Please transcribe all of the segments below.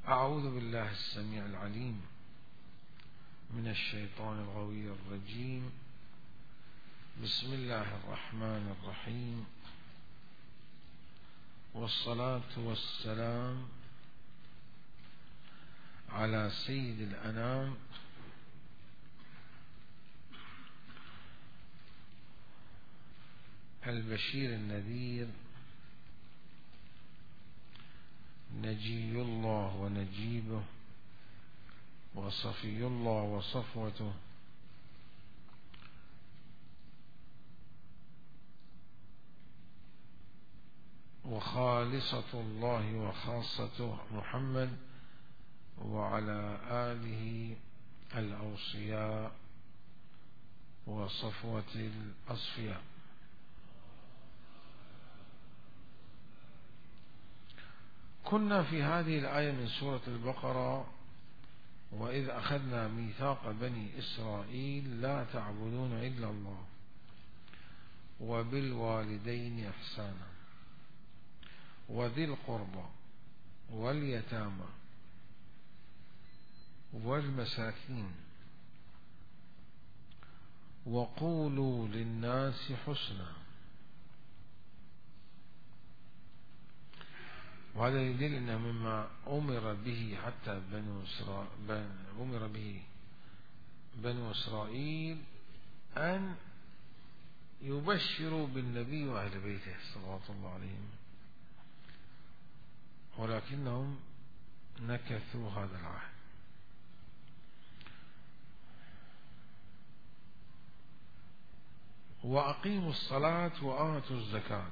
أعوذ بالله السميع العليم من الشيطان الغوي الرجيم. بسم الله الرحمن الرحيم، والصلاة والسلام على سيد الأنام البشير النذير، نجي الله ونجيبه، وصفي الله وصفوته، وخالصة الله وخاصته محمد، وعلى آله الأوصياء وصفوة الأصفياء. كنا في هذه الآية من سورة البقرة: وإذ أخذنا ميثاق بني إسرائيل لا تعبدون إلا الله وبالوالدين إحسانا وذي القربى واليتامى والمساكين وقولوا للناس حسنا. وهذا يدل أن مما أمر به حتى أمر به بنو إسرائيل أن يبشروا بالنبي وأهل بيته صلوات الله عليهم، ولكنهم نكثوا هذا العهد. وأقيموا الصلاة وآتوا الزكاة.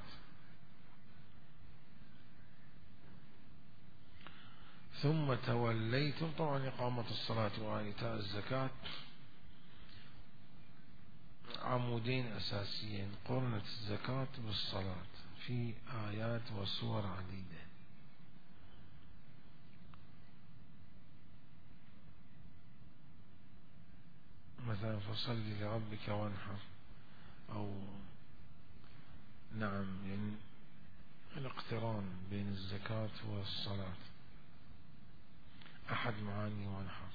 ثم توليتم، طبعا إقامة الصلاة وإيتاء الزكاة عمودين أساسيين، قرنت الزكاة بالصلاة في آيات وسور عديدة. مثلا فصل لربك وانحر، أو نعم، يعني الاقتران بين الزكاة والصلاة أحد معاني وانحر.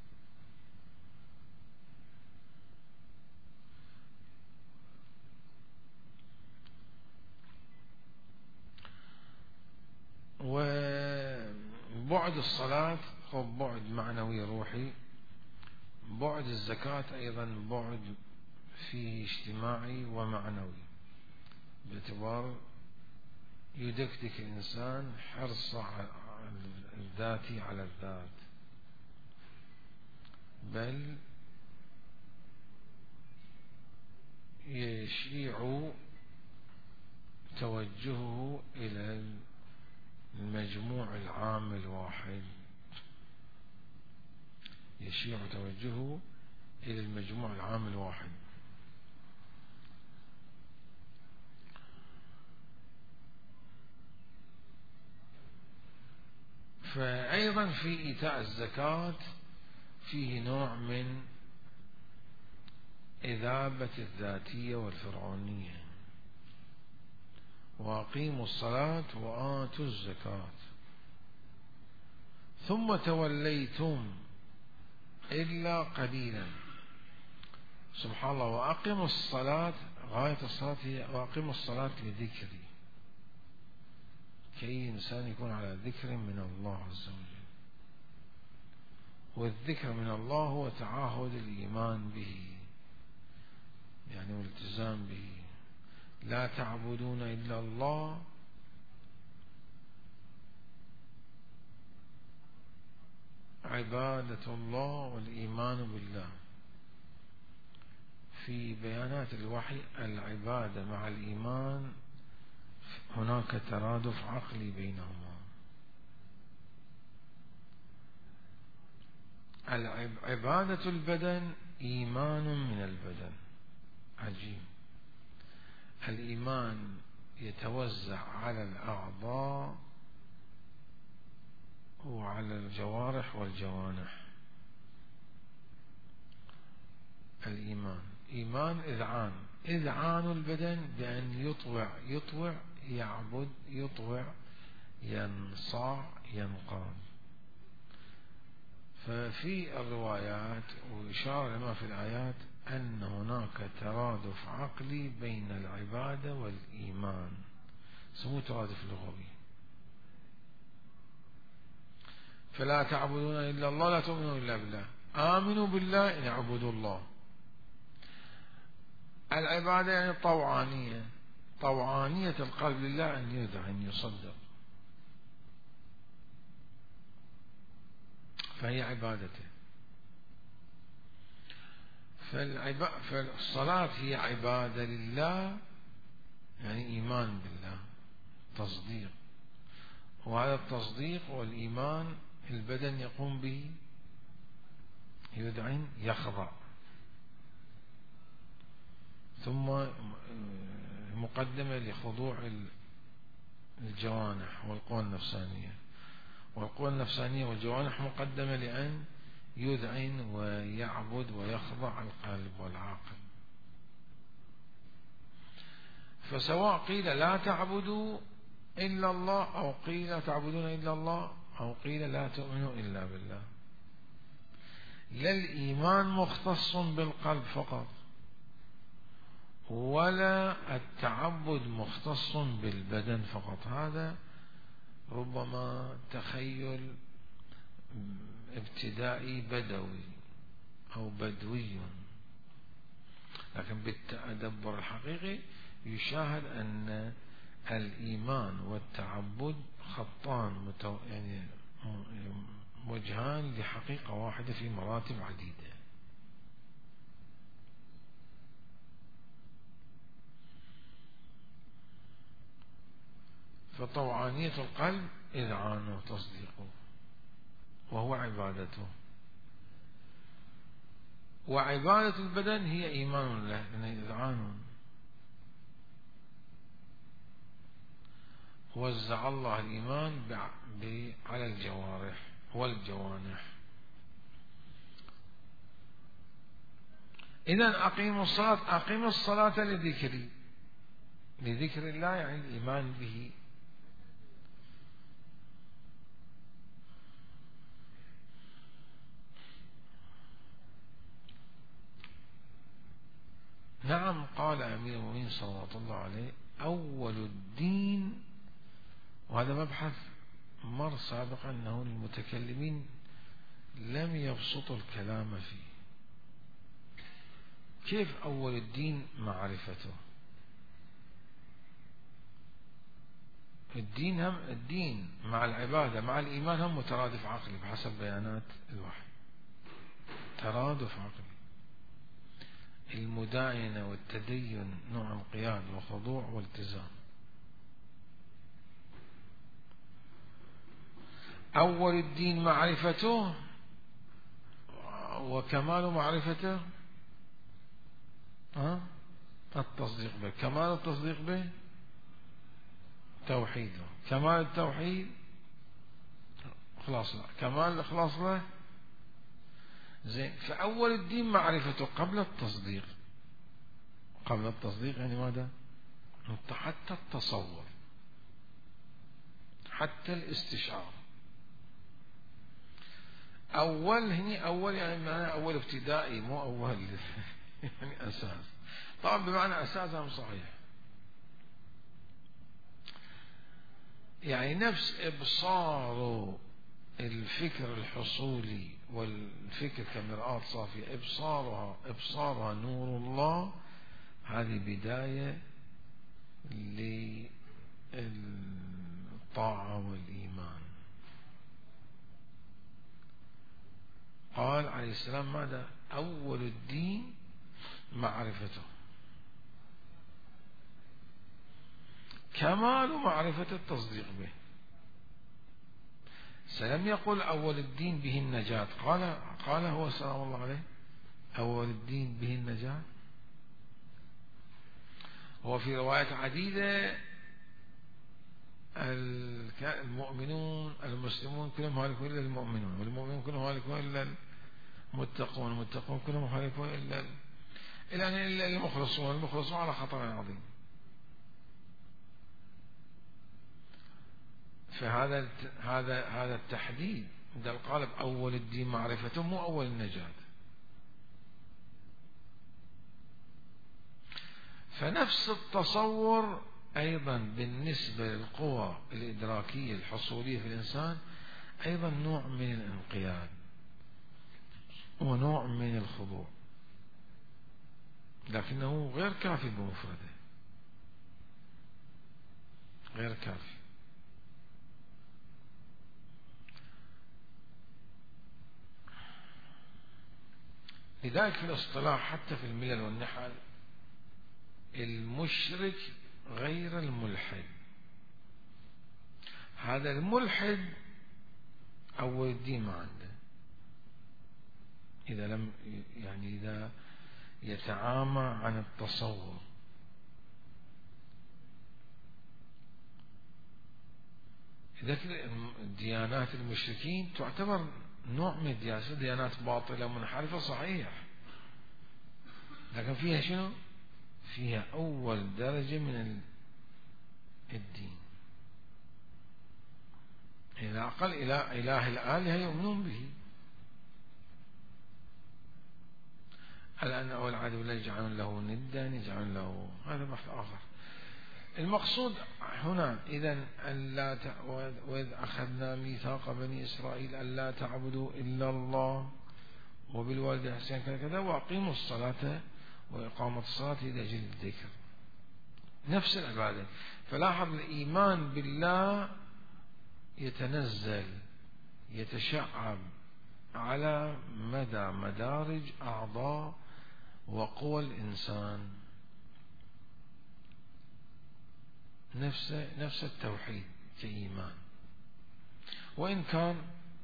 وبعد الصلاة هو بعد معنوي روحي، بعد الزكاة أيضا بعد فيه اجتماعي ومعنوي، باعتبار يدكدك الإنسان حرص الذاتي على الذات، بل يشيع توجهه إلى المجموع العام الواحد، يشيع توجهه إلى المجموع العام الواحد. فأيضا في إيتاء الزكاة فيه نوع من إذابة الذاتية والفرعونية. وأقيموا الصلاة وآتوا الزكاة ثم توليتم إلا قليلا. سبحان الله. وأقيموا الصلاة، غاية الصلاة هي وأقيموا الصلاة لذكري، كي إنسان يكون على ذكر من الله عز وجل. والذكر من الله هو تعاهد الإيمان به، يعني والالتزام به. لا تعبدون إلا الله عبادة الله والإيمان بالله. في بيانات الوحي العبادة مع الإيمان هناك ترادف عقلي بينهما. عبادة البدن إيمان من البدن، عجيب. الإيمان يتوزع على الأعضاء وعلى الجوارح والجوانح. الإيمان إيمان إذعان البدن بأن يطوع يعبد، يطوع ينصاع ينقاد. ففي الروايات وإشارة لما في الآيات أن هناك ترادف عقلي بين العبادة والإيمان، سموه ترادف لغوي. فلا تعبدون إلا الله، لا تؤمنون إلا بالله، آمنوا بالله إن اعبدوا الله. العبادة يعني طوعانية، طوعانية القلب لله، أن يدعى أن يصدق، فهي عبادته. فالصلاة هي عبادة لله، يعني إيمان بالله، تصديق، وهذا التصديق والإيمان البدن يقوم به، يدعن يخضع، ثم مقدمة لخضوع الجوانح والقوى النفسانية، والقوى النفسانية والجوانح مقدمة لأن يذعن ويعبد ويخضع القلب والعقل. فسواء قيل لا تعبدوا إلا الله، أو قيل لا تعبدون إلا الله، أو قيل لا تؤمنوا إلا بالله، لا الإيمان مختص بالقلب فقط، ولا التعبد مختص بالبدن فقط. هذا ربما تخيل ابتدائي بدوي أو بدوي، لكن بالتدبر الحقيقي يشاهد أن الإيمان والتعبد خطان يعني وجهان لحقيقة واحدة في مراتب عديدة. فطوعانية القلب إذعانه وتصديقه، وهو عبادته، وعبادة البدن هي إيمان له، لأنه إذعان. وزع الله الإيمان على الجوارح والجوانح. إذن أقيموا الصلاة، أقيموا الصلاة لذكري، لذكر الله يعني الإيمان به. نعم، قال أمير المؤمنين صلى الله عليه: أول الدين، وهذا مبحث مر سابقا أنه المتكلمين لم يبسطوا الكلام فيه. كيف أول الدين معرفته؟ الدين هم الدين مع العبادة مع الإيمان هم مترادف عقلي بحسب بيانات الوحي، ترادف عقلي. المداينة والتدين نوع انقياد وخضوع والتزام. أول الدين معرفته، وكمال معرفته التصديق به. كمال التصديق به توحيده، كمال التوحيد إخلاص له، كمال الإخلاص له زين. فأول الدين معرفته قبل التصديق. قبل التصديق يعني ماذا؟ حتى التصور، حتى الاستشعار. أول هني أول يعني معنى أول ابتدائي، مو أول يعني أساس. طبعا بمعنى أساس هم صحيح، يعني نفس إبصار الفكر الحصولي والفكر كمرآة صافية، إبصارها نور الله. هذه بداية للطاعة والإيمان. قال عليه السلام ماذا؟ أول الدين معرفته، كمال معرفة التصديق به. سلم يقول أول الدين به النجاة، قال هو سلام الله عليه أول الدين به النجاة. هو في روايات عديدة المؤمنون المسلمون كلهم هالكون إلا المؤمنون، والمؤمنون كلهم هالكون إلا المتقون، المتقون كلهم هالكون إلا المخلصون، المخلصون على خطر عظيم. فهذا التحديد عند القالب أول الدين معرفته مو أول النجاة. فنفس التصور أيضا بالنسبة للقوى الإدراكية الحصولية في الإنسان أيضا نوع من الانقياد ونوع من الخضوع، لكنه غير كافي بمفرده، غير كافي. لذلك في الاصطلاح حتى في الملل والنحل المشرك غير الملحد. هذا الملحد أول الدين ما عنده، إذا لم يعني إذا يتعامى عن التصور. إذا ديانات المشركين تعتبر نوع من الديانات، ديانات باطلة منحرفة صحيح، لكن فيها شنو؟ فيها أول درجة من الدين. إذا أقل إله الآلهة يؤمنون به، الآن أول عدو لا يجعلون له ندا يجعلون له، هذا بحث آخر. المقصود هنا إذن وإذ أخذنا ميثاق بني إسرائيل ألا تعبدوا إلا الله وبالوالدين إحسانا كذا كذا وأقيموا الصلاة وإقامة الصلاة لأجل الذكر، نفس العبادة. فلاحظ الإيمان بالله يتنزل يتشعب على مدى مدارج أعضاء وقوى الإنسان، نفس التوحيد كإيمان. وإن كان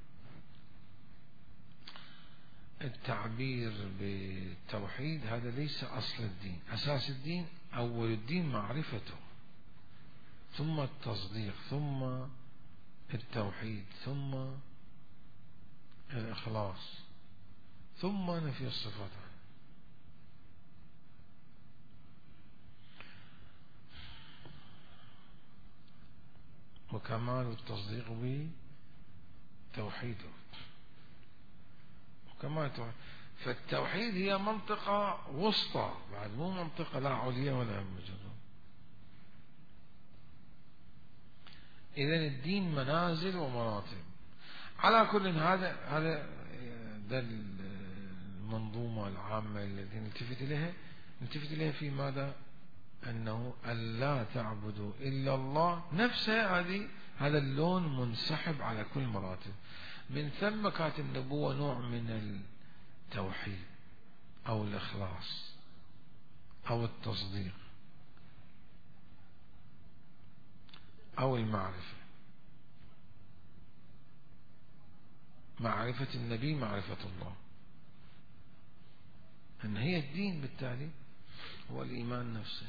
التعبير بالتوحيد هذا ليس أصل الدين، أساس الدين أول الدين معرفته، ثم التصديق، ثم التوحيد، ثم الإخلاص، ثم نفي الصفات. وكمال التصديق بتوحيده وكمال التوحيد. فالتوحيد هي منطقة وسطى بعد، مو منطقة لا عليا ولا مجرد. إذن الدين منازل ومراتب. على كل هذا المنظومة العامة التي نلتفت إليها في ماذا؟ أنه ألا تعبدوا إلا الله، نفسها هذا اللون منسحب على كل مراتب. من ثم كانت النبوة نوع من التوحيد أو الإخلاص أو التصديق أو المعرفة. معرفة النبي معرفة الله، أن هي الدين بالتالي هو الإيمان نفسه.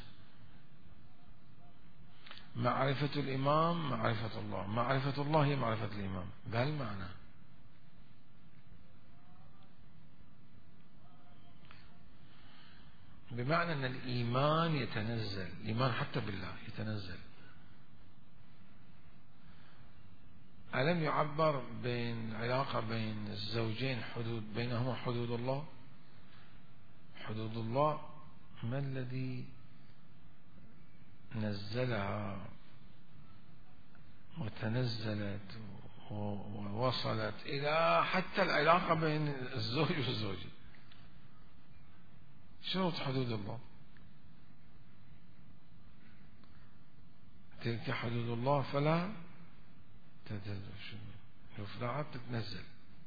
معرفة الإمام معرفة الله، معرفة الله هي معرفة الإمام بهالمعنى. بمعنى أن الإيمان يتنزل، الإيمان حتى بالله يتنزل. ألم يعبر بين علاقة بين الزوجين حدود بينهما حدود الله؟ حدود الله ما الذي نزلها وتنزلت ووصلت إلى حتى العلاقة بين الزوج والزوجة؟ شروط حدود الله، تلك حدود الله فلا تتنزل، تتنزل.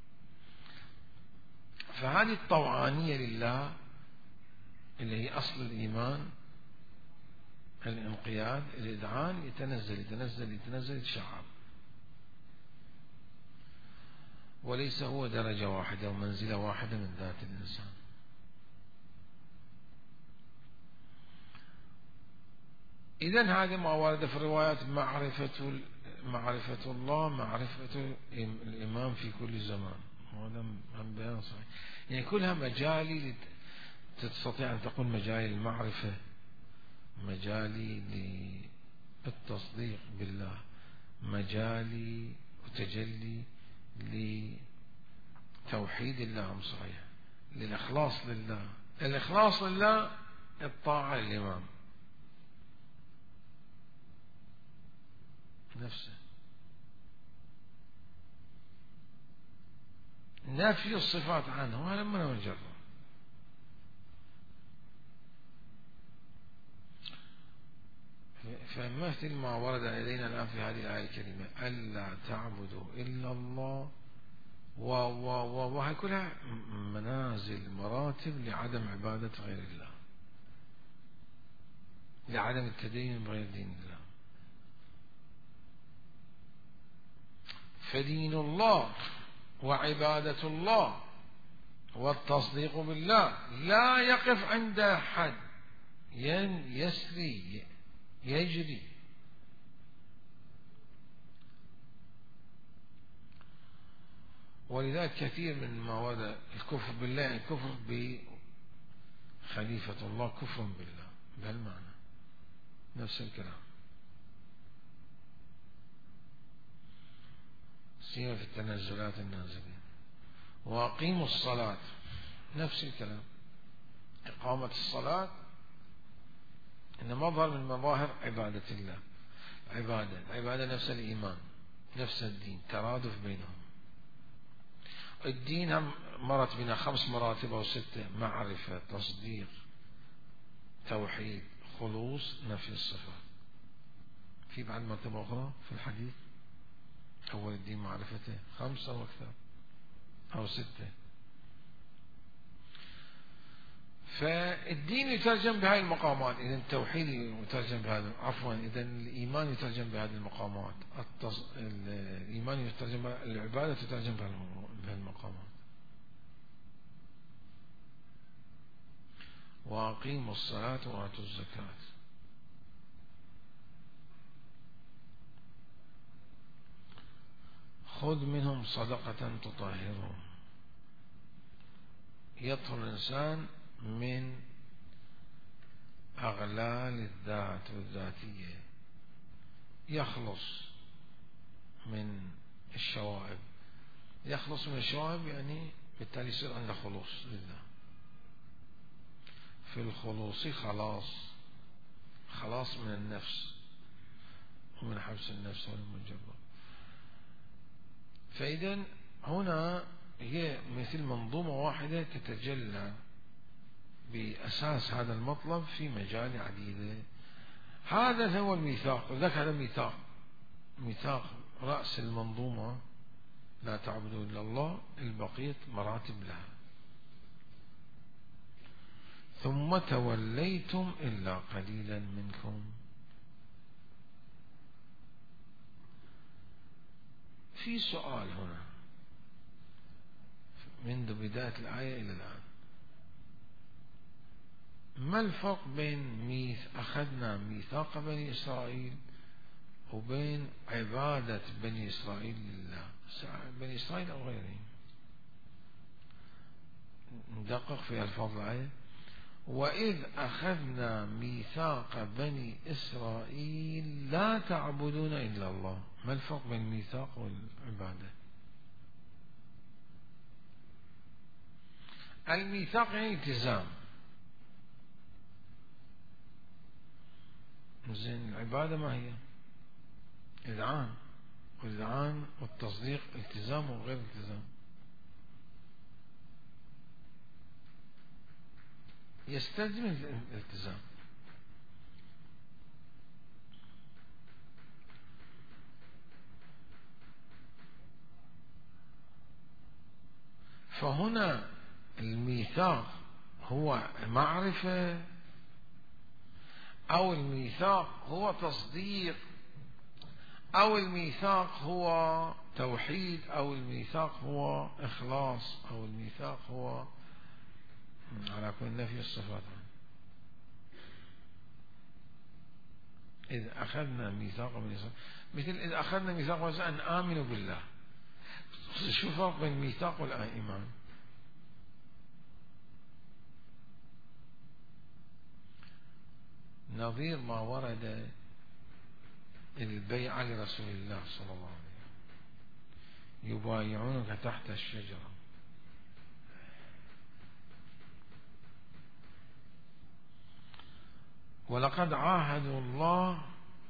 فهذه الطوعانية لله اللي هي أصل الإيمان، الانقياد، الإذعان، يتنزل يتنزل يتنزل يتشعب، وليس هو درجة واحدة ومنزلة واحدة من ذات الإنسان. إذن هذه ما ورد في الروايات، معرفة الله، معرفة الإمام في كل زمان، وهذا هم بيان صحيح. يعني كلها مجالي تستطيع أن تقول مجالي المعرفة، مجالي للتصديق بالله، مجالي وتجلي لتوحيد الله صحيح، للإخلاص لله. الإخلاص لله الطاعة للإمام نفسه. نفي الصفات عنه هذا من وجهه. فمثل ما ورد إلينا الآن في هذه الآية الكريمة: ألا تعبدوا إلا الله، وهي كلها منازل مراتب لعدم عبادة غير الله، لعدم التدين بغير دين الله. فدين الله وعبادة الله والتصديق بالله لا يقف عند حد يسري يجري. ولذلك كثير من ما ورد الكفر بالله، يعني الكفر بخليفة الله كفر بالله بهالمعنى، نفس الكلام. سيما في التنزلات النازلين. وأقيموا الصلاة نفس الكلام، إقامة الصلاة إن مظهر من مظاهر عبادة الله. العبادة نفس الإيمان، نفس الدين، ترادف بينهم. الدين هم مرت بنا 5 مراتب أو 6: معرفة، تصديق، توحيد، خلوص، نفي الصفات. في بعد مرتبة أخرى في الحديث. أول الدين معرفته 5 أو أكثر أو 6. فالدين يترجم بهذه المقامات، إذا التوحيد يترجم بهذا، عفوا إذا الإيمان يترجم بهذه المقامات، الإيمان يترجم، العبادة تترجم بهذه المقامات. وأقيموا الصلاة وآتوا الزكاة. خذ منهم صدقة تطهرهم. يطهر الإنسان من أغلال الذات والذاتية، يخلص من الشوائب. يخلص من الشوائب يعني بالتالي يصير عنده خلوص لله. في الخلوص خلاص من النفس ومن حبس النفس والمجبر. فإذا هنا هي مثل منظومة واحدة تتجلى بأساس هذا المطلب في مجال عديدة. هذا هو الميثاق، وذاك هذا ميثاق رأس المنظومة: لا تعبدوا إلا الله، البقية مراتب لها. ثم توليتم إلا قليلا منكم. في سؤال هنا منذ بداية الآية إلى الآن: ما الفرق بين أخذنا ميثاق بني إسرائيل وبين عبادة بني إسرائيل لله، بني إسرائيل أو غيرهم؟ ندقق في ألفاظ الآية: وإذ أخذنا ميثاق بني إسرائيل لا تعبدون إلا الله. ما الفرق بين الميثاق والعبادة؟ الميثاق يعني التزام، زين. العبادة ما هي؟ إذعان، والإذعان والتصديق التزام وغير التزام. يستلزم الالتزام. فهنا الميثاق هو معرفة، أو الميثاق هو تصديق، أو الميثاق هو توحيد، أو الميثاق هو إخلاص، أو الميثاق هو على كل نفي الصفات. إذ أخذنا ميثاق بني إسرائيل، مثل إذ أخذنا ميثاق بني إسرائيل أن آمنوا بالله. شو الفرق بين الميثاق والإيمان؟ نظير ما ورد البيعة لرسول الله صلى الله عليه وسلم. يبايعونك تحت الشجرة. ولقد عاهدوا الله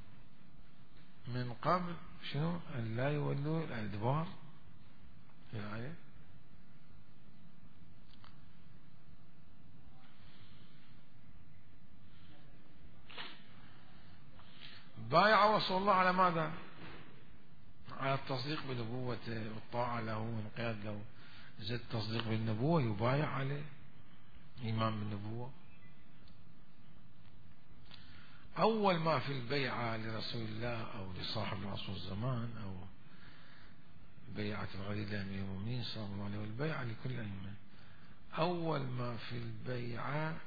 من قبل شنو أن لا يولوا الأدبار في الآية. بايع رسول الله على ماذا؟ على التصديق بنبوته والطاعة له والانقياد له. زد تصديق بالنبوة يبايع عليه، إيمان بالنبوة. أول ما في البيعة لرسول الله أو لصاحب العصر والزمان أو بيعة الغدير لأمير المؤمنين صلى الله عليه وسلم والبيعة لكل أئمة، أول ما في البيعة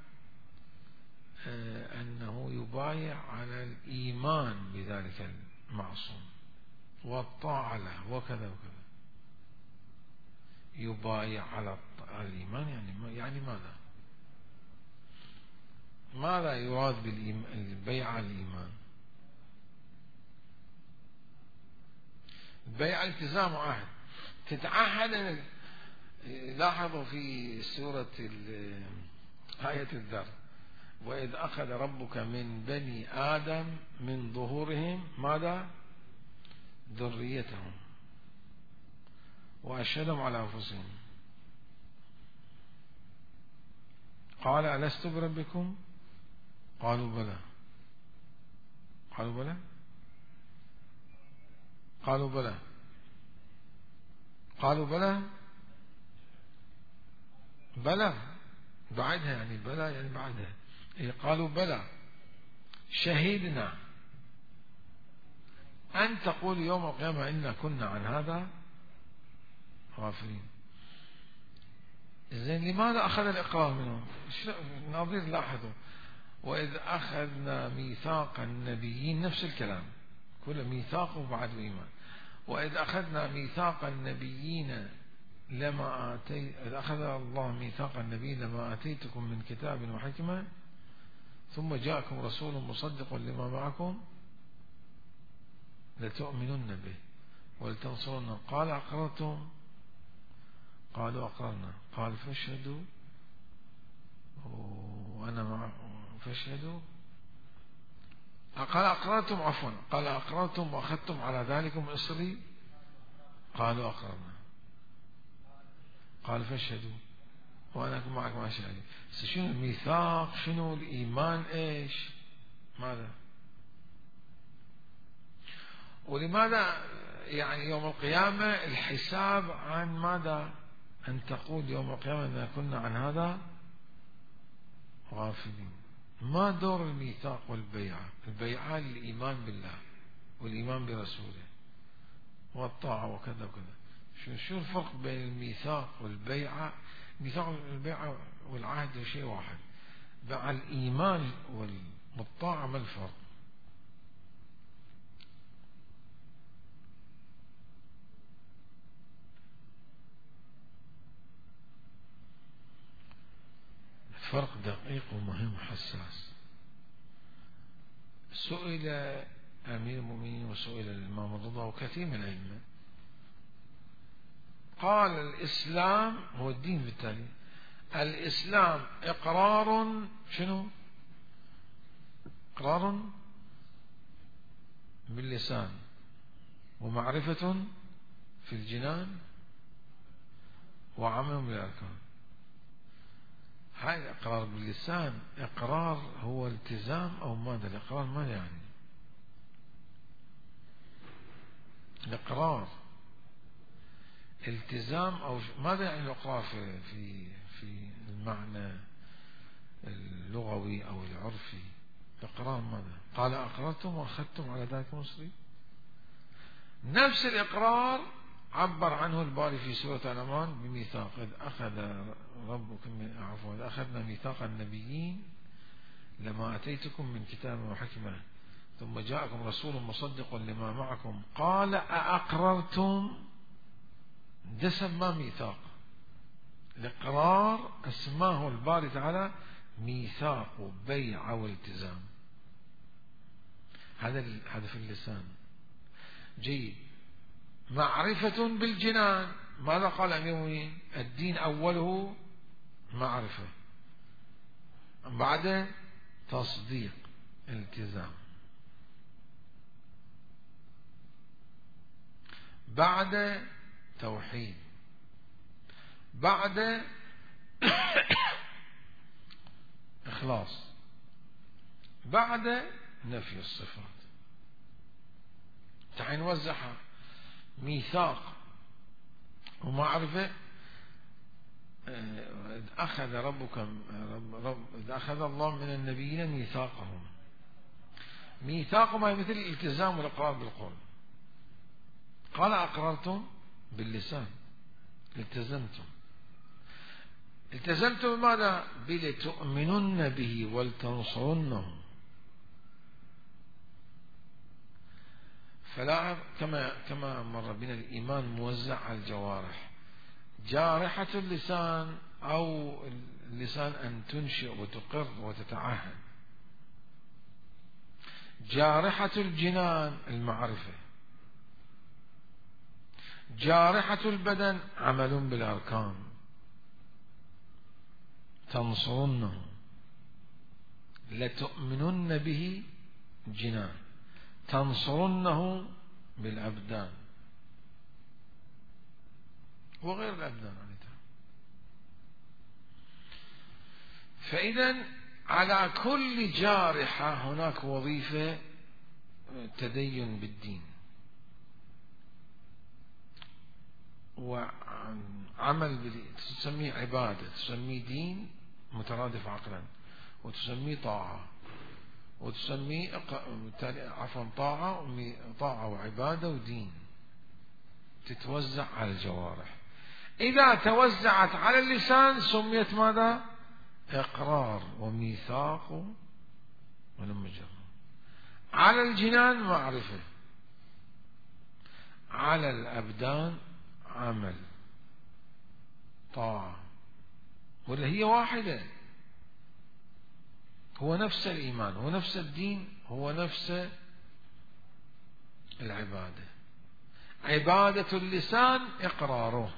أنه يبايع على الإيمان بذلك المعصوم والطاعة له وكذا وكذا. يبايع على الإيمان يعني ماذا؟ ماذا يراد بالبيعة على الإيمان؟ البيعة التزام عهد، تتعهد. لاحظوا في سورة آية الذر: وإذ أخذ ربك من بني آدم من ظهورهم ماذا؟ ذريتهم وأشهدهم على أنفسهم قال ألست بربكم؟ قالوا بلى. قالوا بلى. قالوا بلى. قالوا بلى. بلى بعدها يعني بلى يعني بعدها. قالوا بلى شهدنا أن تقول يوم القيامة إنا كنا عن هذا غافلين. زين لماذا أخذ الإقرار منهم؟ الناظرين لاحظوا: وإذ أخذنا ميثاق النبيين، نفس الكلام كل ميثاق وبعد إيمان. وإذ أخذنا ميثاق النبيين إذ أخذ الله ميثاق النبيين لما آتيتكم من كتاب وحكمة ثم جاءكم رسول مصدق لما معكم لتؤمنن به ولتنصرن. قال أقررتم؟ قالوا أقررنا. قال فاشهدوا وأنا معكم فاشهدوا. قال أقررتم عفوا قال أقررتم وأخذتم على ذلكم إصري؟ قالوا أقررنا. قال فاشهدوا وأنا معكم ما شهدوا. شنو الميثاق؟ شنو الإيمان؟ إيش ماذا؟ ولماذا يعني يوم القيامة الحساب عن ماذا؟ أن تقول يوم القيامة إن كنا عن هذا غافلين. ما دور الميثاق والبيعة؟ البيعة للإيمان بالله والإيمان برسوله والطاعة وكذا وكذا. شو الفرق بين الميثاق والبيعة؟ الميثاق والبيعة والعهد شيء واحد، مع الإيمان والطاعة ما الفرق؟ فرق دقيق ومهم حساس. سئل أمير المؤمنين وسئل الإمام الرضا وكثير من الأئمة، قال الإسلام هو الدين. بالتالي الإسلام إقرار شنو؟ إقرار باللسان ومعرفة في الجنان وعمل بالأركان. هاي الإقرار باللسان إقرار هو التزام أو ماذا؟ الإقرار ماذا يعني؟ الإقرار التزام أو ماذا يعني الإقرار في المعنى اللغوي أو العرفي؟ إقرار ماذا؟ قال أقررتم وأخذتم على ذلك مصري. نفس الإقرار عبر عنه الباري في سورة الأنعام بميثاق: إذ أخذ ربكم إذ أخذنا ميثاق النبيين لما أتيتكم من كتاب وحكمة ثم جاءكم رسول مصدق لما معكم قال أأقررتم. ده سماه ميثاق. الإقرار اسماه الباري تعالى ميثاق وبيع والتزام. هذا في اللسان. جيد. معرفة بالجنان. ماذا قال أمير المؤمنين؟ الدين أوله معرفة، بعد تصديق التزام، بعد توحيد، بعد إخلاص، بعد نفي الصفات. تعال نوزعها: ميثاق ومعرفة. أخذ أخذ الله من النبيين ميثاقهم. ميثاقهم مثل الالتزام والإقرار بالقول. قال: أقررتم باللسان، التزمتم. التزمتم بماذا؟ بلتؤمنن به ولتنصرنه. فلا كما مر بنا الإيمان موزع على الجوارح. جارحة اللسان أو اللسان أن تنشئ وتقر وتتعهد. جارحة الجنان المعرفة. جارحة البدن عمل بالأركان. تنصرنه، لتؤمنن به جنان، تنصرنه بالأبدان وغير الأبدان. فإذا على كل جارحة هناك وظيفة تدين بالدين وعمل تسميه عبادة، تسميه دين مترادف عقلا، وتسميه طاعة، وتسميه طاعة وعبادة ودين، تتوزع على الجوارح. إذا توزعت على اللسان سميت ماذا؟ إقرار وميثاق ولم يجر. على الجنان معرفة، على الأبدان عمل طاعة، ولا هي واحدة؟ هو نفس الإيمان، هو نفس الدين، هو نفس العبادة. عبادة اللسان إقراره،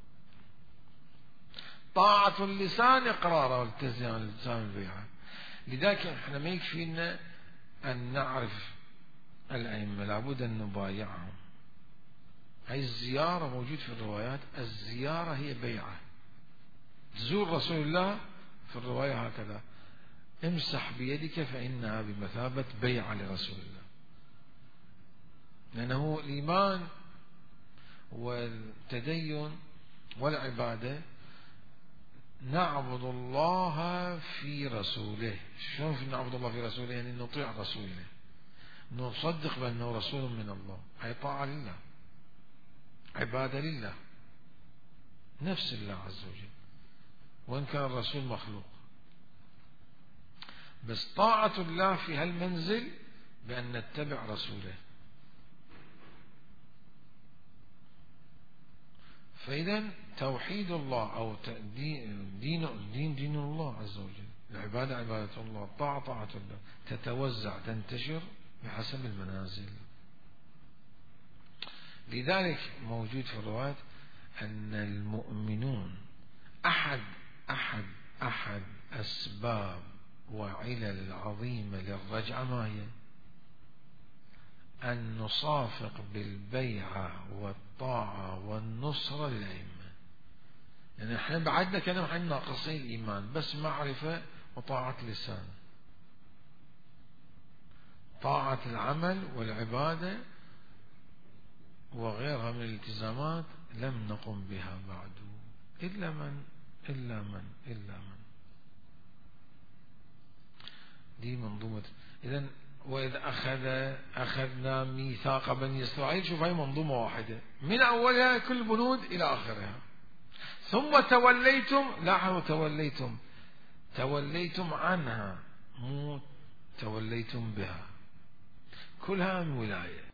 طاعة اللسان إقراره والتزام اللسان بالبيعة. لذلك احنا ما يكفينا أن نعرف الأئمة، لابد أن نبايعهم. هاي الزيارة موجود في الروايات، الزيارة هي بيعة. تزور رسول الله في الرواية هكذا: امسح بيدك فإنها بمثابة بيعة لرسول الله. لأنه الإيمان والتدين والعبادة نعبد الله في رسوله. شلون نعبد الله في رسوله؟ يعني نطيع رسوله، نصدق بأنه رسول من الله، هي طاعة لله، عبادة لله، نفس الله عز وجل، وإن كان الرسول مخلوق. بس طاعة الله في هالمنزل بأن نتبع رسوله. فإذا توحيد الله أو دين الله عز وجل، العبادة عبادة الله، الطاعة طاعة الله، تتوزع تنتشر بحسب المنازل. لذلك موجود في الروايات أن المؤمنون أحد أسباب وعلل العظيمة للرجعة ما هي؟ أن نصافق بالبيعة والطاعة والنصرة للأئمة. يعني احنا بعدنا كلام عن ناقصي الإيمان، بس معرفة وطاعة لسان، طاعة العمل والعبادة وغيرها من الالتزامات لم نقم بها بعد، إلا من دي منظومة. إذن وإذ أخذنا ميثاق بني إسرائيل، شوف هاي منظومة واحدة من أولها كل بنود إلى آخرها. ثم توليتم، لاحظوا توليتم عنها، مو توليتم بها، كلها من ولاية.